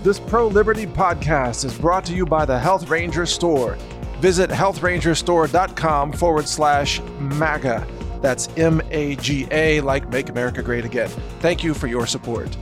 This pro-liberty podcast is brought to you by the Health Ranger Store. Visit healthrangerstore.com/MAGA. That's MAGA, like Make America Great Again. Thank you for your support.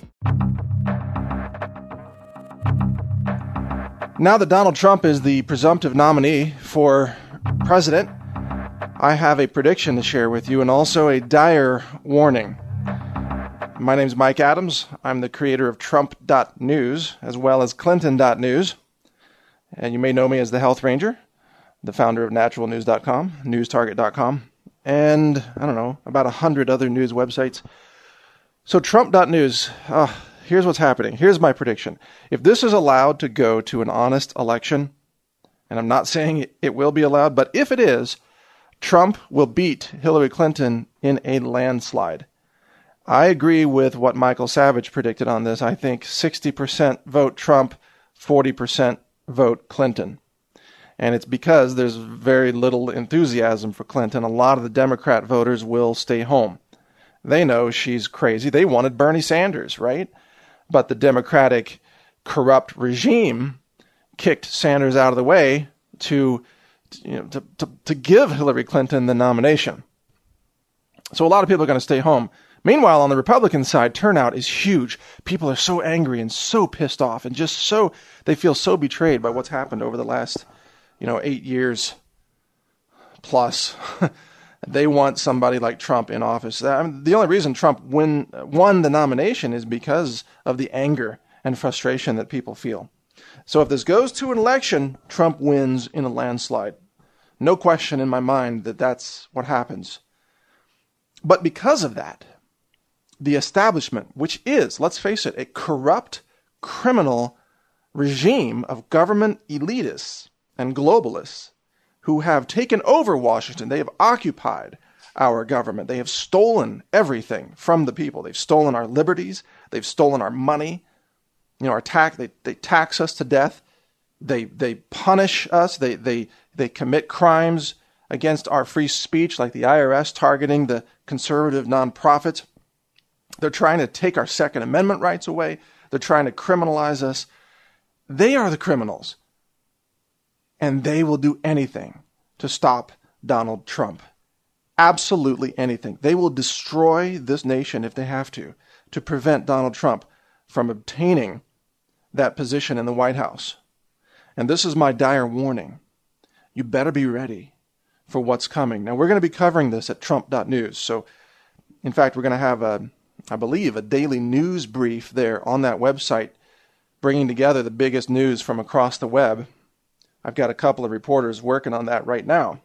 Now that Donald Trump is the presumptive nominee for president, I have a prediction to share with you and also a dire warning. My name is Mike Adams. I'm the creator of Trump.news as well as Clinton.news. And you may know me as the Health Ranger, the founder of naturalnews.com, newstarget.com, and I don't know, about 100 other news websites. So Trump.news, here's what's happening. Here's my prediction. If this is allowed to go to an honest election, and I'm not saying it will be allowed, but if it is, Trump will beat Hillary Clinton in a landslide. I agree with what Michael Savage predicted on this. I think 60% vote Trump, 40% vote Clinton. And it's because there's very little enthusiasm for Clinton. A lot of the Democrat voters will stay home. They know she's crazy. They wanted Bernie Sanders, right? But the Democratic corrupt regime kicked Sanders out of the way to give Hillary Clinton the nomination. So a lot of people are going to stay home. Meanwhile, on the Republican side, turnout is huge. People are so angry and so pissed off and just so, they feel so betrayed by what's happened over the last, 8 years plus. They want somebody like Trump in office. The only reason Trump won the nomination is because of the anger and frustration that people feel. So if this goes to an election, Trump wins in a landslide. No question in my mind that that's what happens. But because of that, the establishment, which is, let's face it, a corrupt, criminal regime of government elitists and globalists who have taken over Washington. They have occupied our government. They have stolen everything from the people. They've stolen our liberties. They've stolen our money. Our tax. They tax us to death. They punish us. They commit crimes against our free speech, like the IRS targeting the conservative nonprofits. They're trying to take our Second Amendment rights away. They're trying to criminalize us. They are the criminals. And they will do anything to stop Donald Trump. Absolutely anything. They will destroy this nation if they have to prevent Donald Trump from obtaining that position in the White House. And this is my dire warning. You better be ready for what's coming. Now, we're going to be covering this at Trump.news. So, in fact, we're going to have a daily news brief there on that website, bringing together the biggest news from across the web. I've got a couple of reporters working on that right now.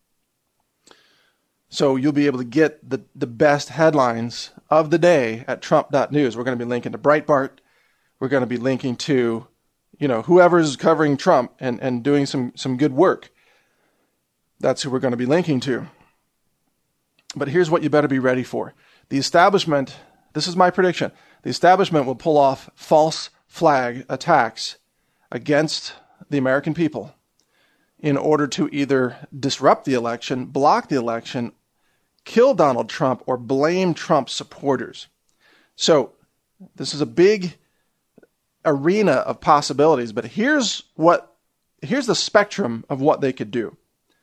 So you'll be able to get the best headlines of the day at Trump.news. We're going to be linking to Breitbart. We're going to be linking to, whoever's covering Trump and doing some good work. That's who we're going to be linking to. But here's what you better be ready for. The establishment, this is my prediction, the establishment will pull off false flag attacks against the American people in order to either disrupt the election, block the election, kill Donald Trump, or blame Trump supporters. So this is a big arena of possibilities, but here's the spectrum of what they could do.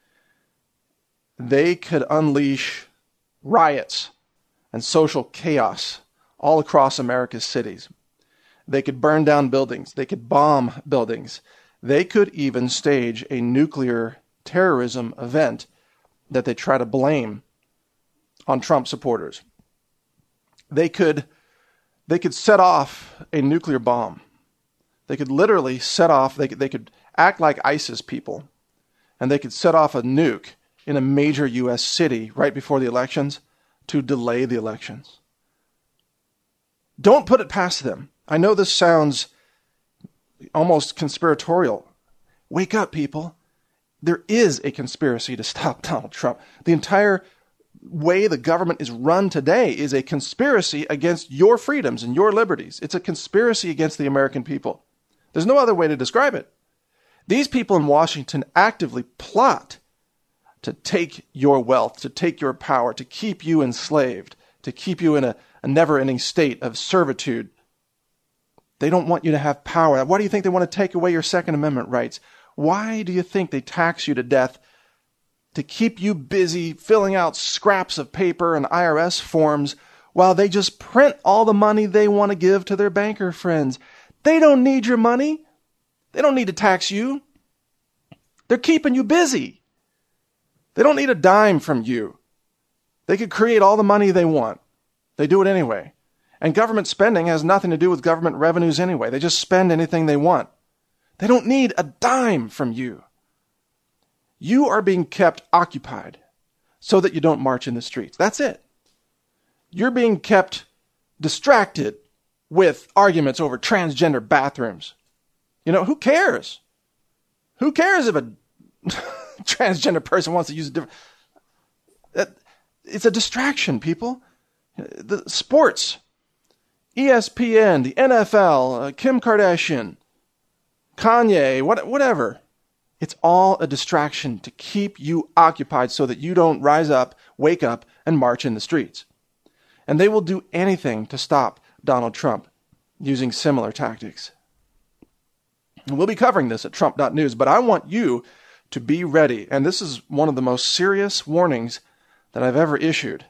They could unleash riots and social chaos all across America's cities. They could burn down buildings. They could bomb buildings. They could even stage a nuclear terrorism event that they try to blame on Trump supporters. They could set off a nuclear bomb. They could literally set off, they could act like ISIS people, and they could set off a nuke in a major U.S. city right before the elections to delay the elections. Don't put it past them. I know this sounds almost conspiratorial. Wake up, people. There is a conspiracy to stop Donald Trump. The entire way the government is run today is a conspiracy against your freedoms and your liberties. It's a conspiracy against the American people. There's no other way to describe it. These people in Washington actively plot to take your wealth, to take your power, to keep you enslaved, to keep you in a never-ending state of servitude. They don't want you to have power. Why do you think they want to take away your Second Amendment rights? Why do you think they tax you to death to keep you busy filling out scraps of paper and IRS forms while they just print all the money they want to give to their banker friends? They don't need your money. They don't need to tax you. They're keeping you busy. They don't need a dime from you. They could create all the money they want. They do it anyway. And government spending has nothing to do with government revenues anyway. They just spend anything they want. They don't need a dime from you. You are being kept occupied so that you don't march in the streets. That's it. You're being kept distracted with arguments over transgender bathrooms. Who cares? Who cares if a transgender person wants to use a different... It's a distraction, people. The sports, ESPN, the NFL, Kim Kardashian, Kanye, whatever. It's all a distraction to keep you occupied so that you don't rise up, wake up, and march in the streets. And they will do anything to stop Donald Trump using similar tactics. And we'll be covering this at Trump.news, but I want you to be ready. And this is one of the most serious warnings that I've ever issued.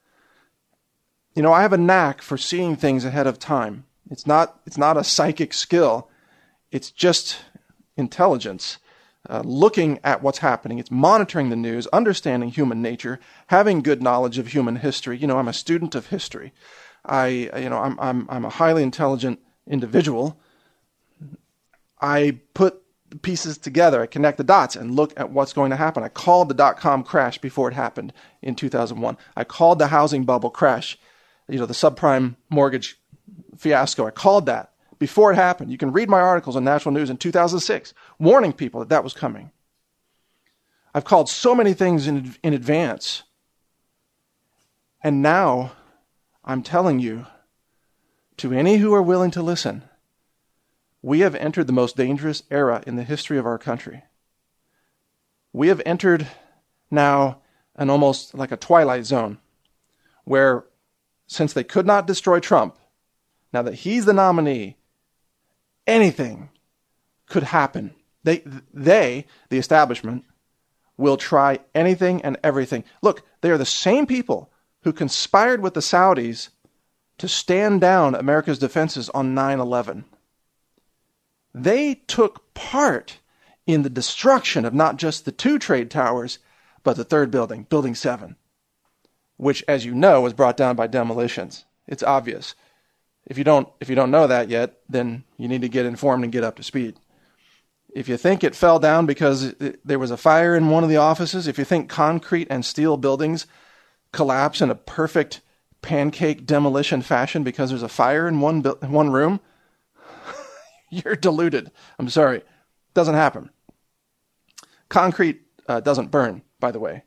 I have a knack for seeing things ahead of time. It's not a psychic skill. It's just intelligence. Looking at what's happening. It's monitoring the news, understanding human nature, having good knowledge of human history. I'm a student of history. I'm a highly intelligent individual. I put the pieces together. I connect the dots and look at what's going to happen. I called the dot-com crash before it happened in 2001. I called the housing bubble crash, the subprime mortgage fiasco. I called that before it happened. You can read my articles on National News in 2006, warning people that was coming. I've called so many things in advance. And now I'm telling you, to any who are willing to listen, we have entered the most dangerous era in the history of our country. We have entered now an almost like a twilight zone where, since they could not destroy Trump, now that he's the nominee, anything could happen. They, the establishment, will try anything and everything. Look, they are the same people who conspired with the Saudis to stand down America's defenses on 9/11. They took part in the destruction of not just the 2 trade towers, but the 3rd building, Building 7, which, as you know, was brought down by demolitions. It's obvious. If you don't know that yet, then you need to get informed and get up to speed. If you think it fell down because there was a fire in one of the offices, if you think concrete and steel buildings collapse in a perfect pancake demolition fashion because there's a fire in one room, you're deluded. I'm sorry. Doesn't happen. Concrete doesn't burn, by the way.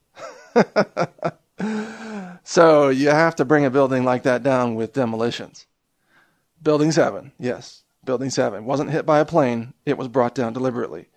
So you have to bring a building like that down with demolitions. Building 7, yes. Building 7 wasn't hit by a plane. It was brought down deliberately.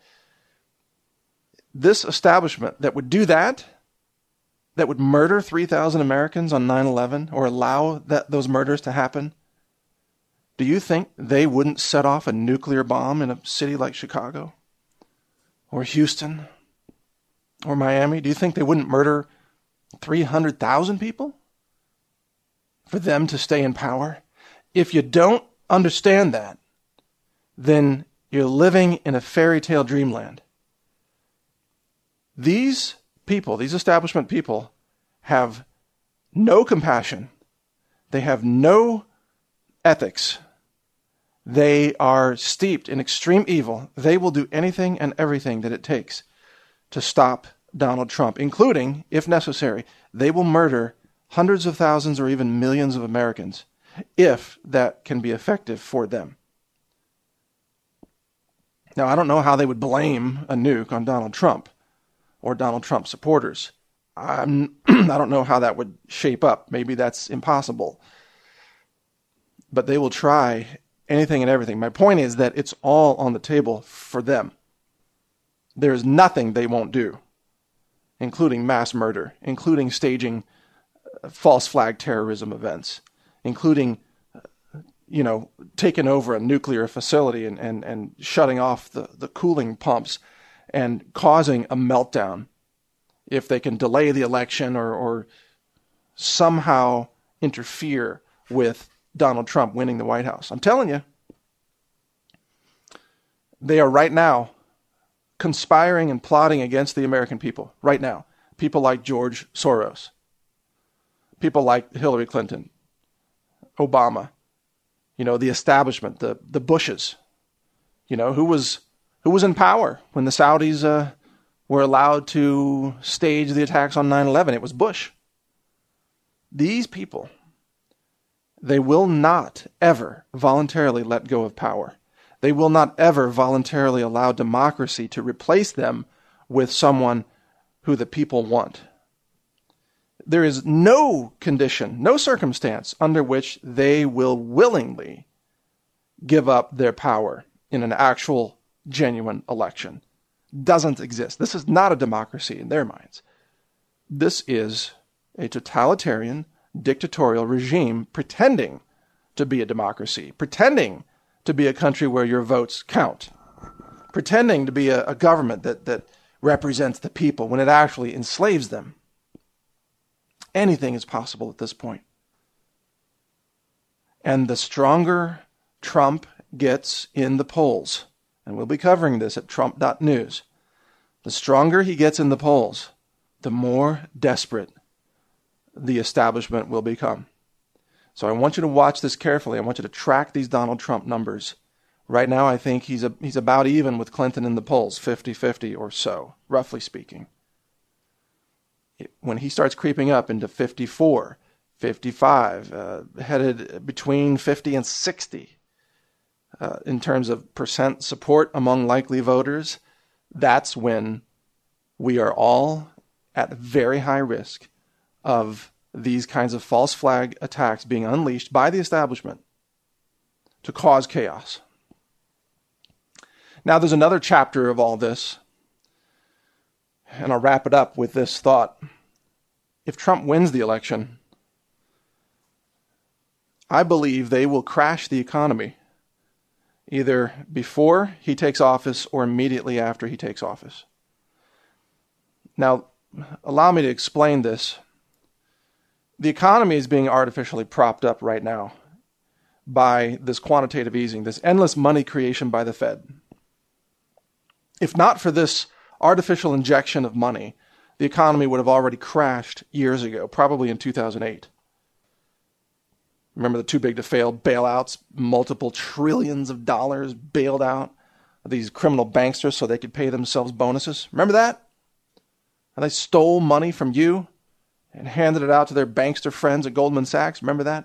This establishment that would do that would murder 3,000 Americans on 9/11 or allow those murders to happen, do you think they wouldn't set off a nuclear bomb in a city like Chicago or Houston or Miami? Do you think they wouldn't murder 300,000 people for them to stay in power? If you don't understand that, then you're living in a fairy tale dreamland. These people, these establishment people, have no compassion. They have no ethics. They are steeped in extreme evil. They will do anything and everything that it takes to stop Donald Trump, including, if necessary, they will murder hundreds of thousands or even millions of Americans if that can be effective for them. Now, I don't know how they would blame a nuke on Donald Trump or Donald Trump supporters. I don't know how that would shape up. Maybe that's impossible. But they will try anything and everything. My point is that it's all on the table for them. There is nothing they won't do, including mass murder, including staging false flag terrorism events, including taking over a nuclear facility and shutting off the cooling pumps and causing a meltdown if they can delay the election or somehow interfere with Donald Trump winning the White House. I'm telling you, they are right now conspiring and plotting against the American people. Right now. People like George Soros. People like Hillary Clinton. Obama. The establishment, the Bushes. Who was in power when the Saudis were allowed to stage the attacks on 9/11? It was Bush. These people, they will not ever voluntarily let go of power. They will not ever voluntarily allow democracy to replace them with someone who the people want. There is no condition, no circumstance under which they will willingly give up their power in an actual, genuine election. Doesn't exist. This is not a democracy in their minds. This is a totalitarian, dictatorial regime pretending to be a democracy, pretending to be a country where your votes count, pretending to be a government that represents the people when it actually enslaves them. Anything is possible at this point. And the stronger Trump gets in the polls, and we'll be covering this at Trump.news, the stronger he gets in the polls, the more desperate the establishment will become. So I want you to watch this carefully. I want you to track these Donald Trump numbers. Right now, I think he's about even with Clinton in the polls, 50-50 or so, roughly speaking. When he starts creeping up into 54, 55, headed between 50 and 60 in terms of percent support among likely voters, that's when we are all at very high risk of these kinds of false flag attacks being unleashed by the establishment to cause chaos. Now, there's another chapter of all this, and I'll wrap it up with this thought. If Trump wins the election, I believe they will crash the economy either before he takes office or immediately after he takes office. Now, allow me to explain this. The economy is being artificially propped up right now by this quantitative easing, this endless money creation by the Fed. If not for this artificial injection of money, the economy would have already crashed years ago, probably in 2008. Remember the too big to fail bailouts, multiple trillions of dollars bailed out of these criminal banksters so they could pay themselves bonuses? Remember that? And they stole money from you and handed it out to their bankster friends at Goldman Sachs. Remember that?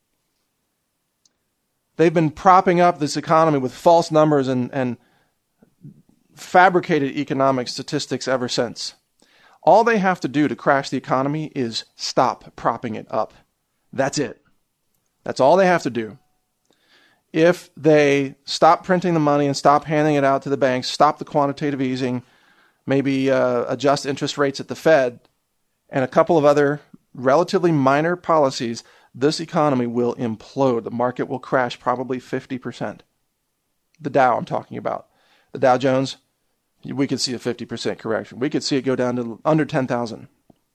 They've been propping up this economy with false numbers and fabricated economic statistics ever since. All they have to do to crash the economy is stop propping it up. That's it. That's all they have to do. If they stop printing the money and stop handing it out to the banks, stop the quantitative easing, maybe adjust interest rates at the Fed, and a couple of other relatively minor policies, this economy will implode. The market will crash probably 50%. The Dow I'm talking about. The Dow Jones, we could see a 50% correction. We could see it go down to under 10,000.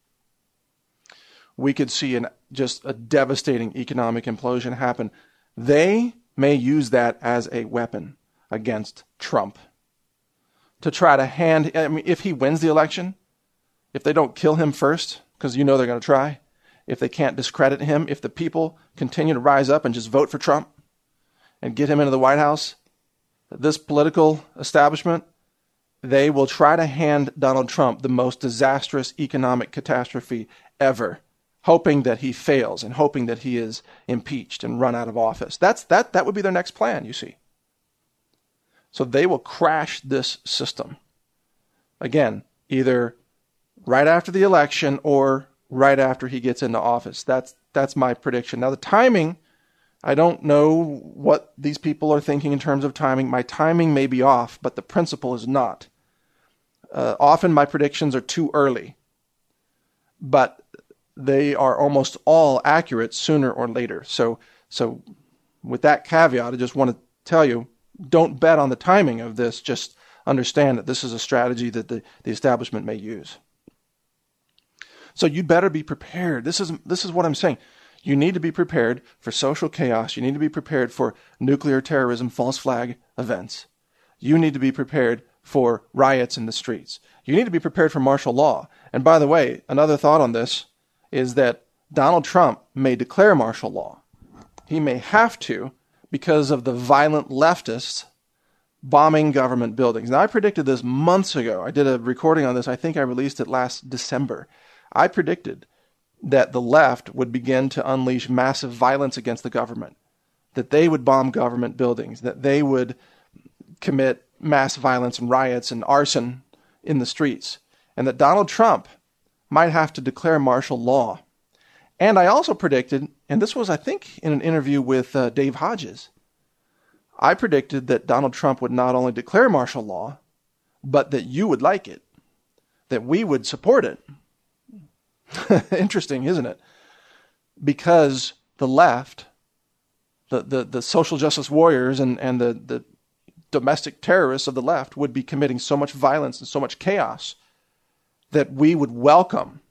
We could see just a devastating economic implosion happen. They may use that as a weapon against Trump to try to if he wins the election, if they don't kill him first, because they're going to try, if they can't discredit him, if the people continue to rise up and just vote for Trump and get him into the White House, this political establishment, they will try to hand Donald Trump the most disastrous economic catastrophe ever, hoping that he fails and hoping that he is impeached and run out of office. That would be their next plan, you see. So they will crash this system. Again, either right after the election or right after he gets into office. That's my prediction. Now, the timing, I don't know what these people are thinking in terms of timing. My timing may be off, but the principle is not. Often my predictions are too early, but they are almost all accurate sooner or later. So With that caveat, I just want to tell you, don't bet on the timing of this. Just understand that this is a strategy that the establishment may use. So you better be prepared. This is what I'm saying. You need to be prepared for social chaos. You need to be prepared for nuclear terrorism, false flag events. You need to be prepared for riots in the streets. You need to be prepared for martial law. And by the way, another thought on this is that Donald Trump may declare martial law. He may have to because of the violent leftists bombing government buildings. Now, I predicted this months ago. I did a recording on this. I think I released it last December. I predicted that the left would begin to unleash massive violence against the government, that they would bomb government buildings, that they would commit mass violence and riots and arson in the streets, and that Donald Trump might have to declare martial law. And I also predicted, and this was, I think, in an interview with Dave Hodges, I predicted that Donald Trump would not only declare martial law, but that you would like it, that we would support it. Interesting, isn't it? Because the left, the social justice warriors and the domestic terrorists of the left would be committing so much violence and so much chaos that we would welcome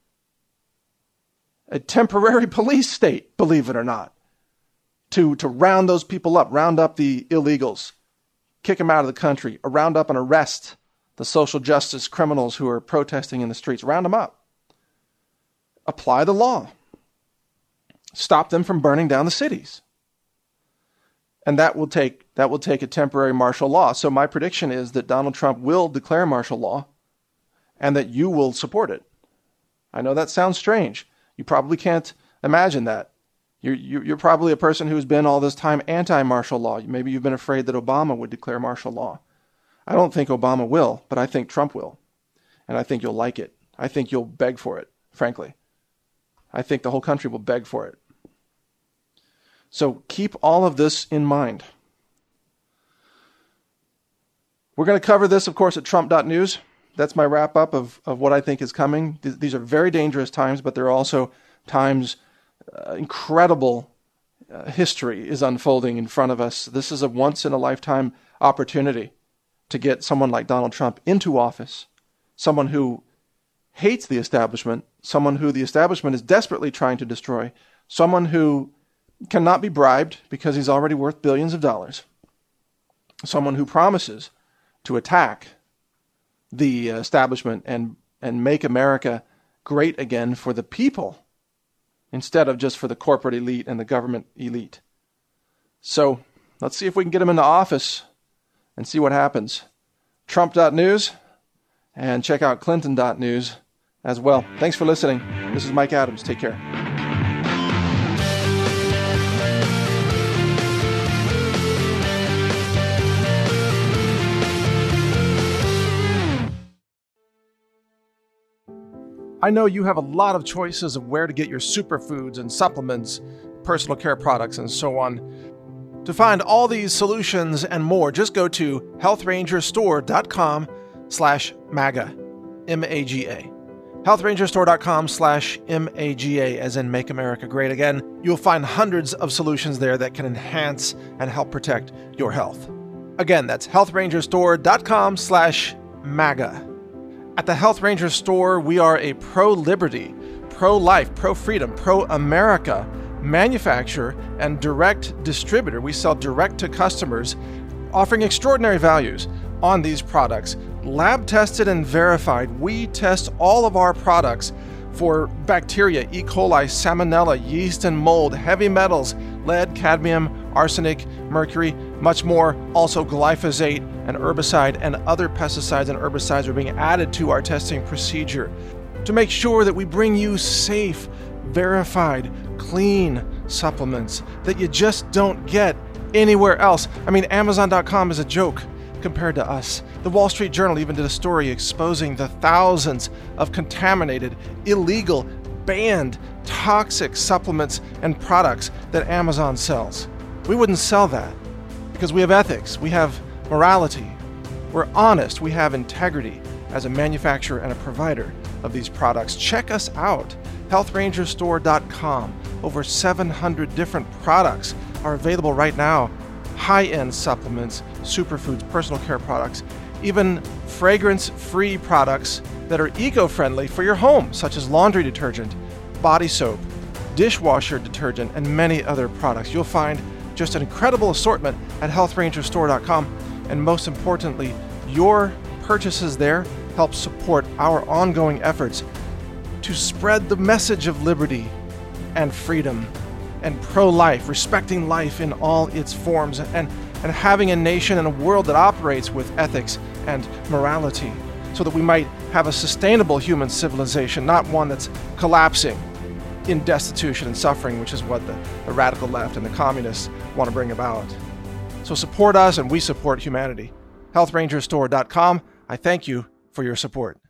a temporary police state, believe it or not, to round those people up, round up the illegals, kick them out of the country, round up and arrest the social justice criminals who are protesting in the streets, round them up. Apply the law. Stop them from burning down the cities. And that will take a temporary martial law. So my prediction is that Donald Trump will declare martial law and that you will support it. I know that sounds strange. You probably can't imagine that. You're probably a person who's been all this time anti-martial law. Maybe you've been afraid that Obama would declare martial law. I don't think Obama will, but I think Trump will. And I think you'll like it. I think you'll beg for it, frankly. I think the whole country will beg for it. So keep all of this in mind. We're going to cover this, of course, at Trump.news. That's my wrap-up of what I think is coming. These are very dangerous times, but they're also times incredible history is unfolding in front of us. This is a once-in-a-lifetime opportunity to get someone like Donald Trump into office, someone who hates the establishment, someone who the establishment is desperately trying to destroy, someone who cannot be bribed because he's already worth billions of dollars, someone who promises to attack the establishment and make America great again for the people instead of just for the corporate elite and the government elite. So let's see if we can get him into office and see what happens. Trump.news and check out Clinton.news as well. Thanks for listening. This is Mike Adams. Take care. I know you have a lot of choices of where to get your superfoods and supplements, personal care products, and so on. To find all these solutions and more, just go to healthrangerstore.com/MAGA, M-A-G-A. healthrangerstore.com/MAGA, as in Make America Great Again. You'll find hundreds of solutions there that can enhance and help protect your health. Again, that's healthrangerstore.com/MAGA. At the Health Ranger Store, we are a pro-liberty, pro-life, pro-freedom, pro-America manufacturer and direct distributor. We sell direct to customers, offering extraordinary values on these products. Lab tested and verified. We test all of our products for bacteria, E. coli, salmonella, yeast and mold, heavy metals, lead, cadmium, arsenic, mercury, much more. Also glyphosate, an herbicide, and other pesticides and herbicides are being added to our testing procedure to make sure that we bring you safe, verified, clean supplements that you just don't get anywhere else. I mean, Amazon.com is a joke compared to us. The Wall Street Journal even did a story exposing the thousands of contaminated, illegal, banned, toxic supplements and products that Amazon sells. We wouldn't sell that because we have ethics, we have morality, we're honest, we have integrity as a manufacturer and a provider of these products. Check us out, healthrangerstore.com. Over 700 different products are available right now. High-end supplements, superfoods, personal care products, even fragrance-free products that are eco-friendly for your home, such as laundry detergent, body soap, dishwasher detergent, and many other products. You'll find just an incredible assortment at healthrangerstore.com, and most importantly, your purchases there help support our ongoing efforts to spread the message of liberty and freedom and pro-life, respecting life in all its forms, and having a nation and a world that operates with ethics and morality, so that we might have a sustainable human civilization, not one that's collapsing in destitution and suffering, which is what the radical left and the communists want to bring about. So support us, and we support humanity. healthrangerstore.com. I thank you for your support.